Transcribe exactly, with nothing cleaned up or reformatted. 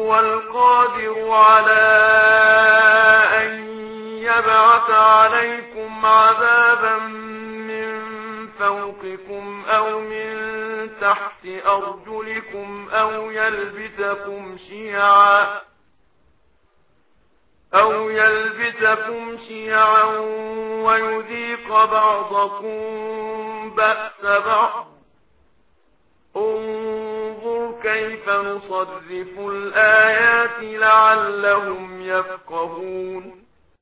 هو القادر على أن يبعث عليكم عذابا من فوقكم أو من تحت أرجلكم أو يلبسكم شيعا أو يلبسكم شيعا ويذيق بعضكم بأس بعض. انظر كيف نصرف الآيات لعلهم يفقهون